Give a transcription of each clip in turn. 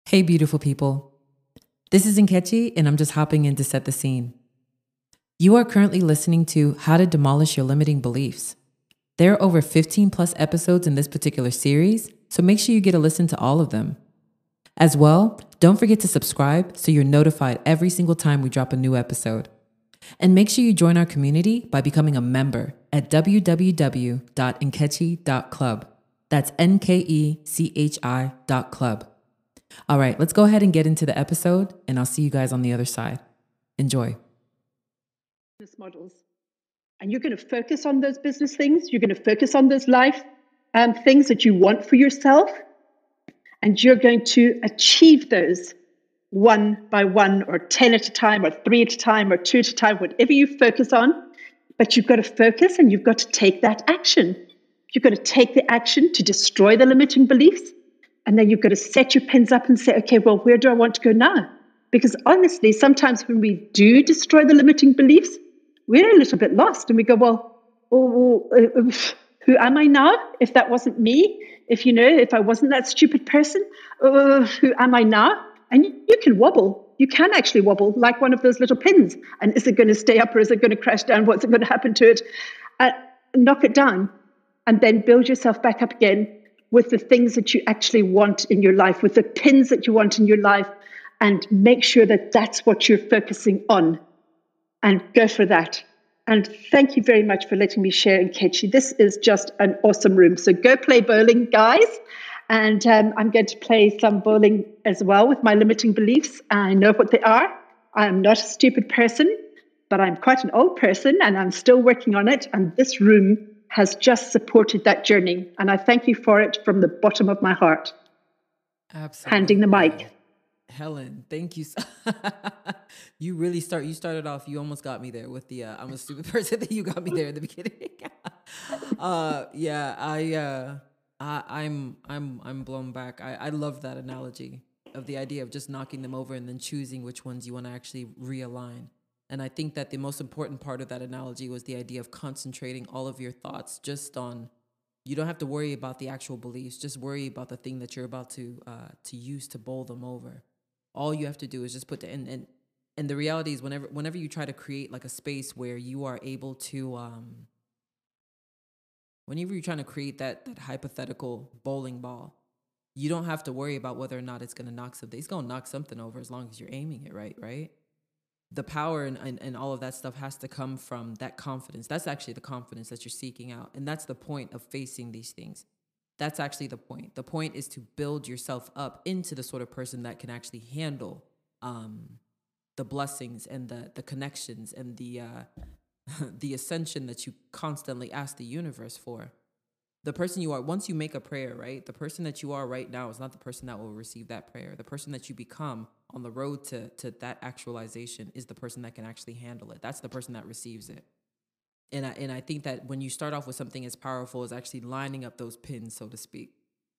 Hey, beautiful people. This is Nkechi, and I'm just hopping in to set the scene. You are currently listening to How to Demolish Your Limiting Beliefs. There are over 15 plus episodes in this particular series, so make sure you get a listen to all of them. As well, don't forget to subscribe so you're notified every single time we drop a new episode. And make sure you join our community by becoming a member at www.nkechi.club. That's NKECHI.club. All right, let's go ahead and get into the episode, and I'll see you guys on the other side. Enjoy. Business models. And you're going to focus on those business things. You're going to focus on those life things that you want for yourself. And you're going to achieve those one by one, or 10 at a time, or 3 at a time, or 2 at a time, whatever you focus on. But you've got to focus and you've got to take that action. You've got to take the action to destroy the limiting beliefs. And then you've got to set your pins up and say, okay, well, where do I want to go now? Because honestly, sometimes when we do destroy the limiting beliefs, we're a little bit lost. And we go, well, who am I now? If that wasn't me, if I wasn't that stupid person, who am I now? And you can wobble. You can actually wobble like one of those little pins. And is it going to stay up or is it going to crash down? What's going to happen to it? Knock it down and then build yourself back up again with the things that you actually want in your life, with the pins that you want in your life, and make sure that that's what you're focusing on, and go for that. And thank you very much for letting me share, Nkechi. This is just an awesome room. So go play bowling, guys. And I'm going to play some bowling as well with my limiting beliefs. I know what they are. I am not a stupid person, but I'm quite an old person, and I'm still working on it. And this room has just supported that journey. And I thank you for it from the bottom of my heart. Absolutely. Handing the mic. Helen, thank you. You started off, you almost got me there with the, I'm a stupid person, that you got me there in the beginning. I'm blown back. I love that analogy of the idea of just knocking them over and then choosing which ones you want to actually realign. And I think that the most important part of that analogy was the idea of concentrating all of your thoughts just on, you don't have to worry about the actual beliefs, just worry about the thing that you're about to use to bowl them over. All you have to do is just put and the reality is whenever you try to create like a space where you are able to, whenever you're trying to create that hypothetical bowling ball, you don't have to worry about whether or not it's going to knock something. It's going to knock something over as long as you're aiming it right? The power and all of that stuff has to come from that confidence. That's actually the confidence that you're seeking out. And that's the point of facing these things. That's actually the point. The point is to build yourself up into the sort of person that can actually handle the blessings and the connections and the ascension that you constantly ask the universe for. The person you are, once you make a prayer, right? The person that you are right now is not the person that will receive that prayer. The person that you become on the road to that actualization is the person that can actually handle it. That's the person that receives it. And I think that when you start off with something as powerful as actually lining up those pins, so to speak,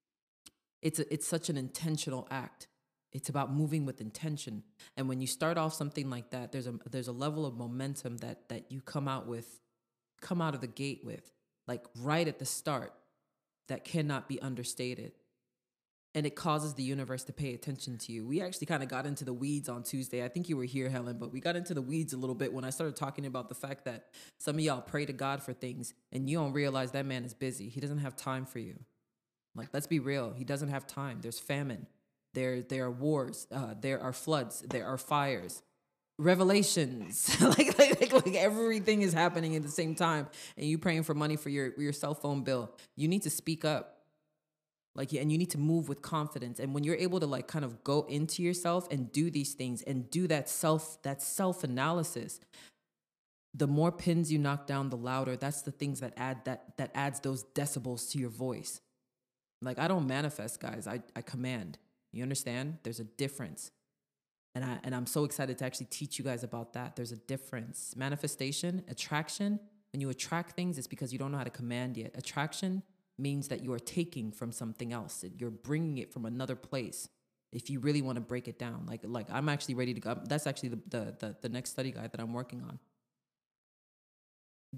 it's such an intentional act. It's about moving with intention. And when you start off something like that, there's a level of momentum that you come out of the gate with, like right at the start, that cannot be understated. And it causes the universe to pay attention to you. We actually kind of got into the weeds on Tuesday. I think you were here, Helen, but we got into the weeds a little bit when I started talking about the fact that some of y'all pray to God for things and you don't realize that man is busy. He doesn't have time for you. Like, let's be real. He doesn't have time. There's famine. There are wars. There are floods. There are fires. Revelations. like everything is happening at the same time, and you praying for money for your cell phone bill. You need to speak up. And you need to move with confidence. And when you're able to like kind of go into yourself and do these things and do that self-analysis, the more pins you knock down, the louder. That's the things that adds those decibels to your voice. Like, I don't manifest, guys. I command. You understand? There's a difference. And I'm so excited to actually teach you guys about that. There's a difference. Manifestation, attraction. When you attract things, it's because you don't know how to command yet. Attraction means that you are taking from something else. You're bringing it from another place. If you really want to break it down, like I'm actually ready to go. That's actually the next study guide that I'm working on.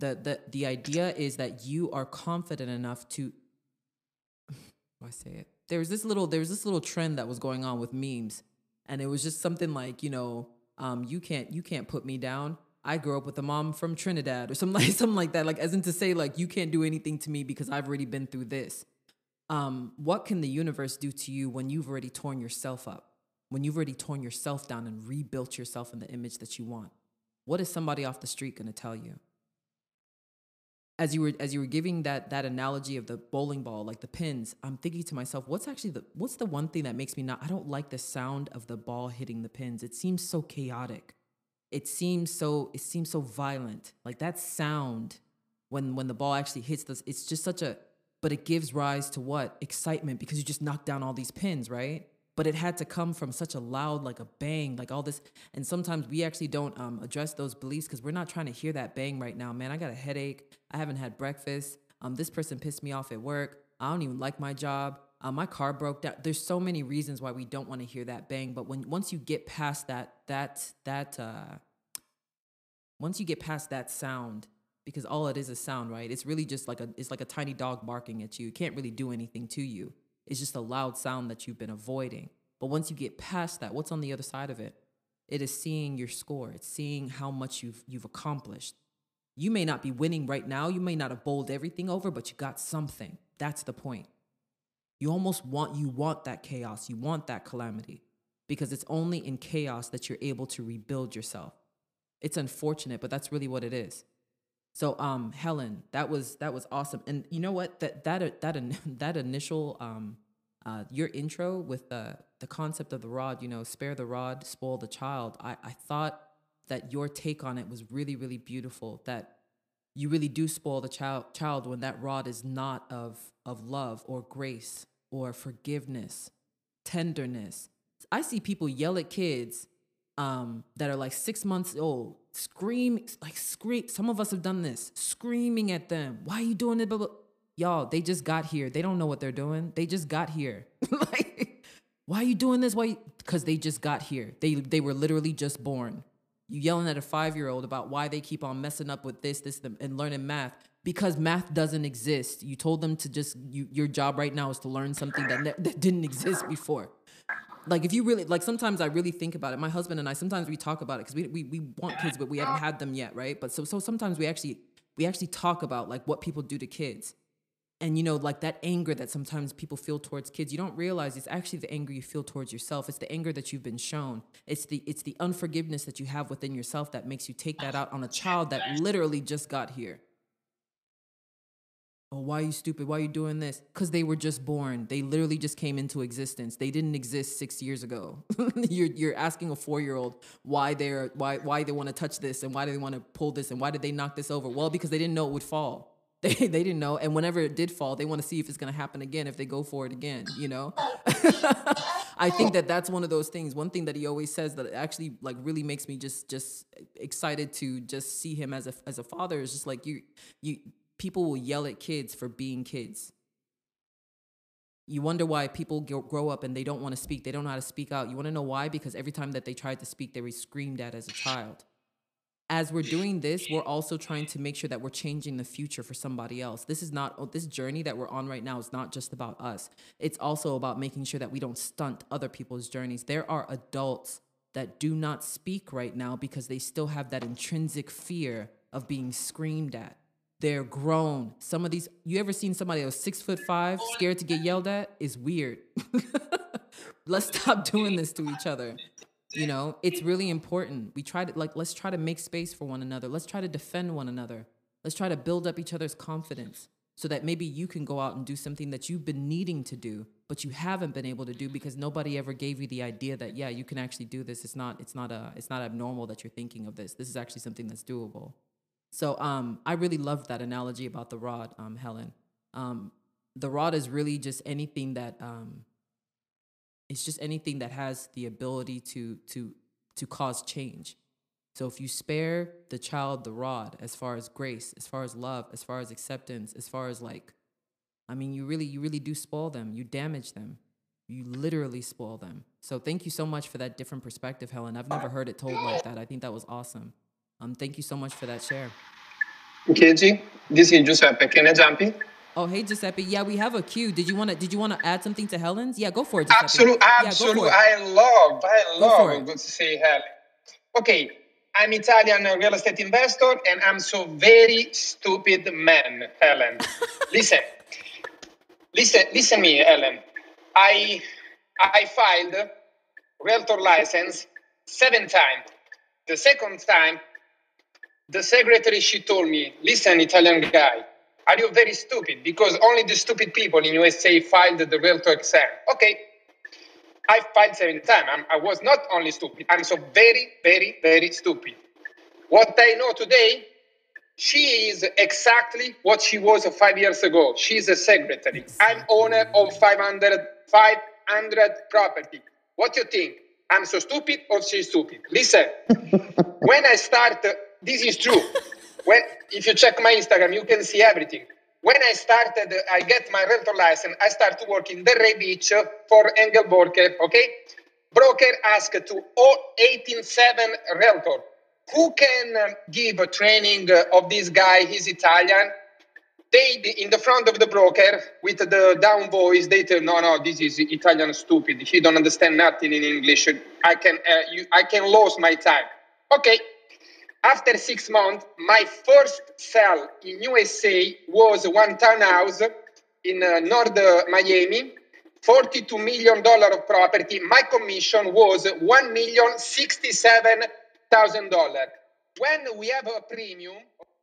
The idea is that you are confident enough to. How do I say it? There was this little trend that was going on with memes, and it was just something like, you can't put me down. I grew up with a mom from Trinidad, or something like that, like as in to say, like, you can't do anything to me because I've already been through this. What can the universe do to you when you've already torn yourself up, when you've already torn yourself down and rebuilt yourself in the image that you want? What is somebody off the street going to tell you? As you were giving that analogy of the bowling ball, like the pins, I'm thinking to myself, what's the one thing that makes me I don't like the sound of the ball hitting the pins. It seems so chaotic. It seems so violent. Like that sound when the ball actually hits this, it's just but it gives rise to what? Excitement, because you just knocked down all these pins, right? But it had to come from such a loud, like a bang, like all this. And sometimes we actually don't address those beliefs because we're not trying to hear that bang right now. Man, I got a headache. I haven't had breakfast. This person pissed me off at work. I don't even like my job. My car broke down. There's so many reasons why we don't want to hear that bang. But once you get past once you get past that sound, because all it is sound, right? It's really just like a tiny dog barking at you. It can't really do anything to you. It's just a loud sound that you've been avoiding. But once you get past that, what's on the other side of it? It is seeing your score. It's seeing how much you've accomplished. You may not be winning right now. You may not have bowled everything over, but you got something. That's the point. You want that chaos. You want that calamity, because it's only in chaos that you're able to rebuild yourself. It's unfortunate, but that's really what it is. So, Helen, that was awesome. And you know what? That initial, your intro with the concept of the rod, spare the rod, spoil the child. I thought that your take on it was really, really beautiful. That you really do spoil the child when that rod is not of love or grace or forgiveness, tenderness. I see people yell at kids that are like 6 months old, scream. Some of us have done this, screaming at them. Why are you doing it? Blah, blah. Y'all, they just got here. They don't know what they're doing. They just got here. Like, why are you doing this? Because they just got here. They were literally just born. You yelling at a 5-year-old about why they keep on messing up with this, and learning math, because math doesn't exist. You told them to just, your job right now is to learn something that didn't exist before. Like, if you really, like, sometimes I really think about it. My husband and I, sometimes we talk about it because we want kids, but we haven't had them yet, right? But so sometimes we actually talk about, like, what people do to kids. And, like that anger that sometimes people feel towards kids, you don't realize it's actually the anger you feel towards yourself. It's the anger that you've been shown. It's the unforgiveness that you have within yourself that makes you take that out on a child that literally just got here. Oh, why are you stupid? Why are you doing this? Because they were just born. They literally just came into existence. They didn't exist 6 years ago. You're asking a 4-year-old why they want to touch this, and why do they want to pull this, and why did they knock this over? Well, because they didn't know it would fall. They didn't know, and whenever it did fall, they want to see if it's going to happen again, if they go for it again, I think that's one of those things. One thing that he always says that actually, like, really makes me just excited to just see him as a father is just like, people will yell at kids for being kids. You wonder why people grow up and they don't want to speak. They don't know how to speak out. You want to know why? Because every time that they tried to speak, they were screamed at as a child. As we're doing this, we're also trying to make sure that we're changing the future for somebody else. This journey that we're on right now is not just about us. It's also about making sure that we don't stunt other people's journeys. There are adults that do not speak right now because they still have that intrinsic fear of being screamed at. They're grown. Some of these, you ever seen somebody who's 6'5", scared to get yelled at? Is weird. Let's stop doing this to each other. It's really important. Let's try to make space for one another. Let's try to defend one another. Let's try to build up each other's confidence so that maybe you can go out and do something that you've been needing to do, but you haven't been able to do because nobody ever gave you the idea that, yeah, you can actually do this. It's not abnormal that you're thinking of this. This is actually something that's doable. So I really loved that analogy about the rod, Helen. The rod is really just anything that it's just anything that has the ability to cause change. So if you spare the child the rod, as far as grace, as far as love, as far as acceptance, as far as you really do spoil them. You damage them. You literally spoil them. So thank you so much for that different perspective, Helen. I've never heard it told like that. I think that was awesome. Thank you so much for that share. KG, this is Giuseppe. Can I jump in? Oh, hey Giuseppe. Yeah, we have a queue. Did you wanna add something to Helen's? Yeah, go for it, Giuseppe. Absolutely, Yeah, go for absolutely. it. I Go for love it. to say Helen. Okay, I'm Italian real estate investor, and I'm so very stupid man, Helen. Listen, listen me, Helen. I filed realtor license 7 times. The second time, the secretary, she told me, listen, Italian guy, are you very stupid? Because only the stupid people in USA filed the realtor exam. Okay, I filed 7 times. I was not only stupid, I'm so very, very, very stupid. What I know today, she is exactly what she was 5 years ago. She's a secretary. I'm owner of 500 property. What do you think? I'm so stupid or she's stupid? Listen, when I start, this is true. If you check my Instagram, you can see everything. When I started, I get my realtor license, I start to work in Delray Beach for Engel Broker, okay? Broker asked to all 18,7 realtor, who can give a training of this guy, he's Italian? They, in the front of the broker, with the down voice, they tell, no, this is Italian stupid. He don't understand nothing in English. I can lose my time. Okay. After 6 months, my first sale in USA was one townhouse in North Miami, $42 million of property. My commission was $1,067,000. When we have a premium,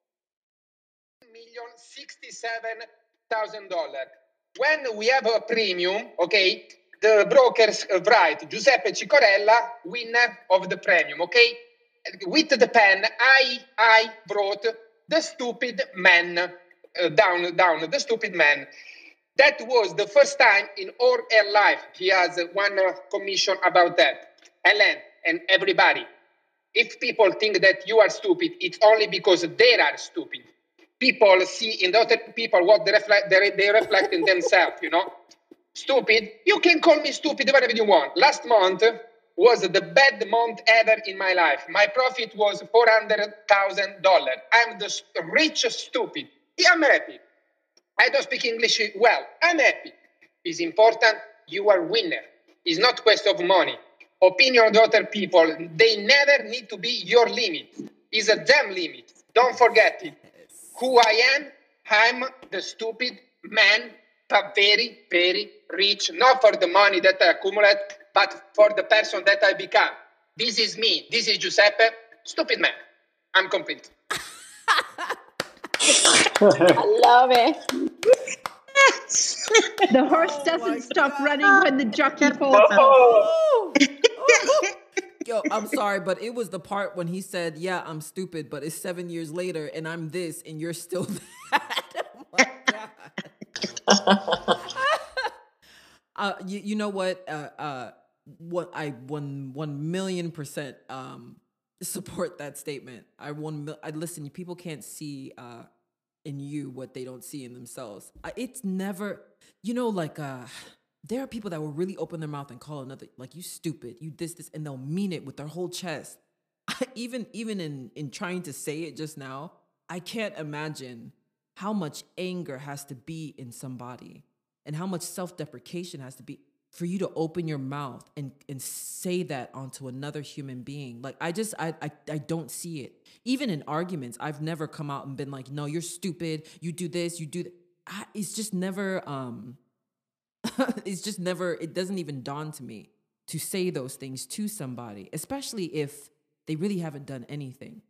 $1,067,000. When we have a premium, okay, the brokers write Giuseppe Cicorella, winner of the premium, okay? With the pen, I wrote the stupid man, down, the stupid man. That was the first time in all her life he has one commission about that. Helen and everybody, if people think that you are stupid, it's only because they are stupid. People see in the other people what they reflect in themselves, you know. Stupid, you can call me stupid whatever you want. Last month was the bad month ever in my life. My profit was $400,000. I'm the rich stupid. Yeah, I'm happy. I don't speak English well. I'm happy. It's important you are winner. It's not question of money. Opinion of the other people, they never need to be your limit. It's a damn limit. Don't forget it. Who I am, I'm the stupid man, but very, very rich. Not for the money that I accumulate, but for the person that I become. This is me. This is Giuseppe. Stupid man. I'm complete. I love it. The horse doesn't stop running when the jockey falls off. Oh. Yo, I'm sorry, but it was the part when he said, yeah, I'm stupid, but it's 7 years later and I'm this and you're still that. Oh my God. You know what? What I 1,000,000% support that statement. I listen, people can't see in you what they don't see in themselves. It's never, there are people that will really open their mouth and call another, like, you stupid, you this, and they'll mean it with their whole chest. Even in trying to say it just now, I can't imagine how much anger has to be in somebody and how much self-deprecation has to be for you to open your mouth and say that onto another human being. Like, I don't see it. Even in arguments, I've never come out and been like, no, you're stupid, you do this, you do that. It's just never, it doesn't even dawn to me to say those things to somebody, especially if they really haven't done anything.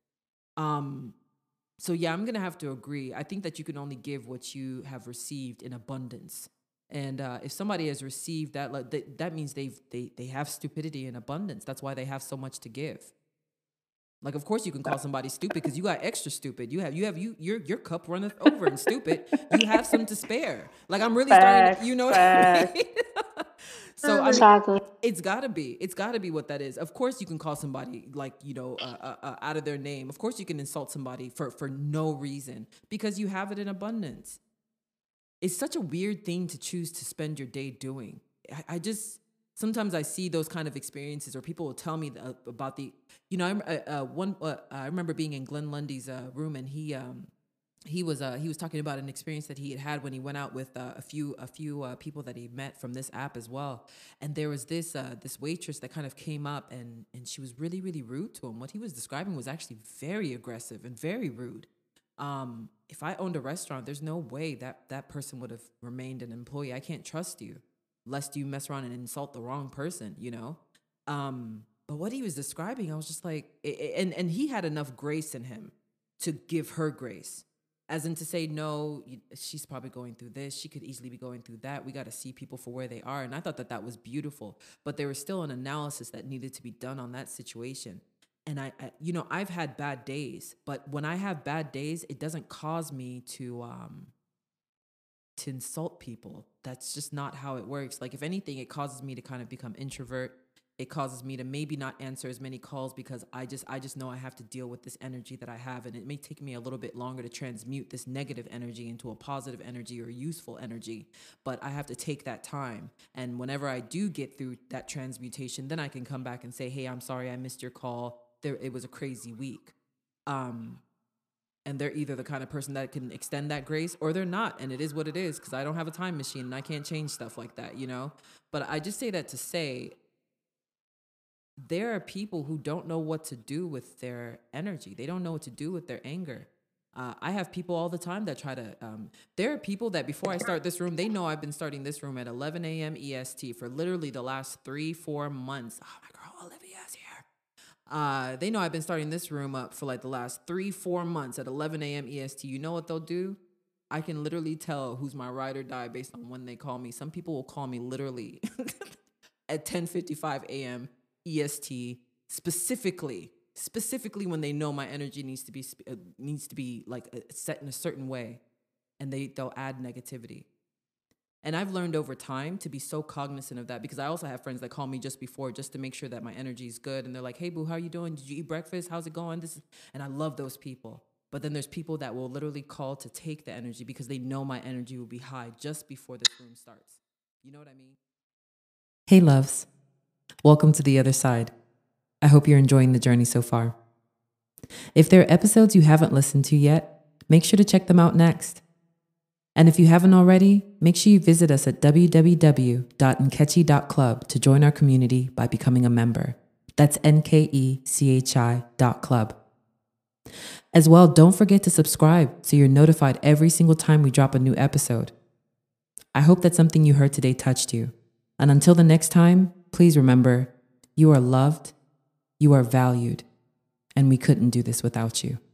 So yeah, I'm going to have to agree. I think that you can only give what you have received in abundance. And if somebody has received that, that means they have stupidity in abundance. That's why they have so much to give. Like, of course you can call somebody stupid because you got extra stupid. Your cup runneth over and stupid. You have some to spare. Like, I'm really starting to, what I mean? So Exactly. It's gotta be what that is. Of course you can call somebody like, out of their name. Of course you can insult somebody for no reason because you have it in abundance. It's such a weird thing to choose to spend your day doing. Sometimes I see those kind of experiences, or people will tell me about the, I remember being in Glenn Lundy's room, and he he was talking about an experience that he had when he went out with a few people that he met from this app as well. And there was this waitress that kind of came up, and she was really, really rude to him. What he was describing was actually very aggressive and very rude. If I owned a restaurant, there's no way that person would have remained an employee. I can't trust you lest you mess around and insult the wrong person, you know? But what he was describing, I was just like, and he had enough grace in him to give her grace. As in to say, no, she's probably going through this. She could easily be going through that. We got to see people for where they are. And I thought that was beautiful. But there was still an analysis that needed to be done on that situation. And I've had bad days. But when I have bad days, it doesn't cause me to insult people. That's just not how it works. Like, if anything, it causes me to kind of become introvert. It causes me to maybe not answer as many calls because I just know I have to deal with this energy that I have, and it may take me a little bit longer to transmute this negative energy into a positive energy or useful energy, but I have to take that time. And whenever I do get through that transmutation, then I can come back and say, hey, I'm sorry I missed your call. It was a crazy week. And they're either the kind of person that can extend that grace or they're not. And it is what it is, because I don't have a time machine and I can't change stuff like that, you know? But I just say that to say, there are people who don't know what to do with their energy. They don't know what to do with their anger. I have people all the time that try to, there are people that before I start this room, they know I've been starting this room at 11 a.m. EST for literally the last 3-4 months. Oh, my girl Olivia's here. They know I've been starting this room up for like the last 3-4 months at 11 a.m. EST. You know what they'll do? I can literally tell who's my ride or die based on when they call me. Some people will call me literally at 10:55 a.m. EST, specifically when they know my energy needs to be like set in a certain way, and they'll add negativity. And I've learned over time to be so cognizant of that, because I also have friends that call me just to make sure that my energy is good, and they're like, hey boo, how you doing? Did you eat breakfast? How's it going? And I love those people. But then there's people that will literally call to take the energy because they know my energy will be high just before this room starts. You know what I mean? Hey loves. Welcome to the other side. I hope you're enjoying the journey so far. If there are episodes you haven't listened to yet, make sure to check them out next. And if you haven't already, make sure you visit us at www.nkechi.club to join our community by becoming a member. That's NKECHI.club. As well, don't forget to subscribe so you're notified every single time we drop a new episode. I hope that something you heard today touched you. And until the next time, please remember, you are loved, you are valued, and we couldn't do this without you.